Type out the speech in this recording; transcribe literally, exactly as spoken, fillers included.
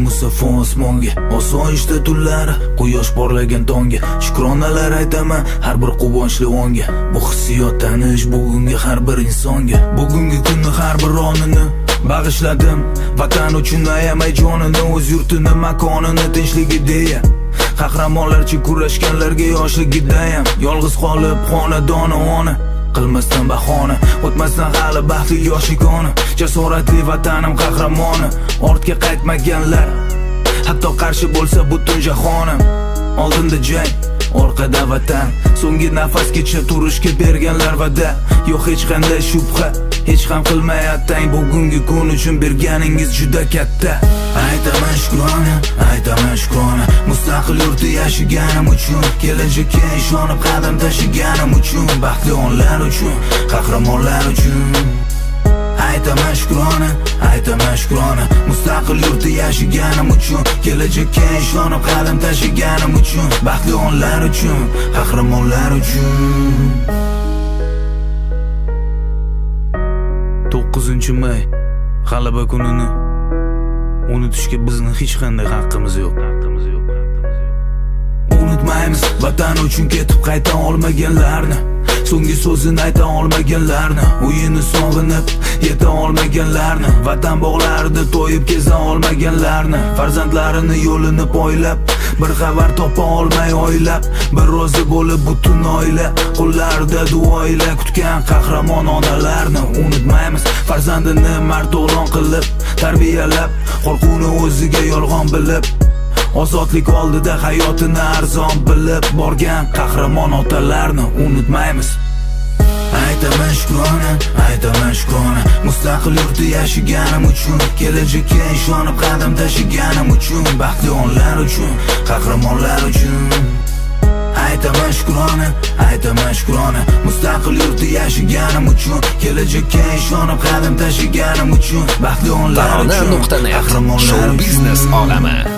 musaffo osmonga, osoyishta tunlari quyosh porlagan tongga. Shukronalar aytaman har bir quvonchli onga. Bu hissiyot tanish bugungi har bir insonga. Bugungi kunni har bir onini bag'ishladim vatan uchun, ayamay jonini, o'z yurtini, makonini, tinchligida. Qahramonlarcha kurashganlarga yoshligidayam yolg'iz qolib xonadoni ona qilmasdan bahona, o'tmasdan hali baxtli yoshigona. Jasoratli vatanim qahramoni, ortga qaytmaganlar, hatto qarshi bo'lsa butun jahonim. Oldinda jang, orqada vatan, so'nggi nafasgacha turishga berganlar va'da. Yo'q hech qanday shubha, hech ham qilmay attang, bugungi kun uchun berganingiz juda katta. Aytaman shukrona, aytaman shukrona, mustaqil yurtda yashaganim uchun, kelajakka ishonib qadam tashlaganim uchun, baxtli onlar uchun, qahramonlar uchun. Aytaman shukrona, aytaman shukrona, mustaqil yurtda yashaganim uchun, kelajakka ishonib qadam tashlaganim uchun, baxtli onlar uchun, qahramonlar uchun. to'qqizinchi may g'alaba kunini unutishga bizni hech qanday haqqimiz yo'q. Unutmaymiz vatan uchun ketib qayta olmaganlarni, so'nggi so'zini ayta olmaganlarni, uyini sog'inib yeta olmaganlarni, vatan bog'larida to'yib keza olmaganlarni, farzandlarini yo'lini poylab bir xabar topa olmay oylab, bir rozi bo'lib butun oila qo'llarida duo ila kutgan qahramon onalarni. Unutmaymiz farzandini marto'g'ron qilib tarbiyalab, qo'rquvni o'ziga yolg'on bilib, ozodlik oldida hayotini arzon bilib borgan qahramon otalarni. Unutmaymiz. Aytaman shukrona, aytaman shukrona, mustaqil yurtda yashaganim uchun, kelajakka ishonib qadam tashlaganim uchun, baxtli onlar uchun, qahramonlar uchun. Aytaman shukrona, aytaman shukrona, mustaqil yurtda yashaganim uchun, kelajakka ishonib qadam tashlaganim uchun, baxtli onlar uchun, qahramonlar uchun. Shou biznes olami.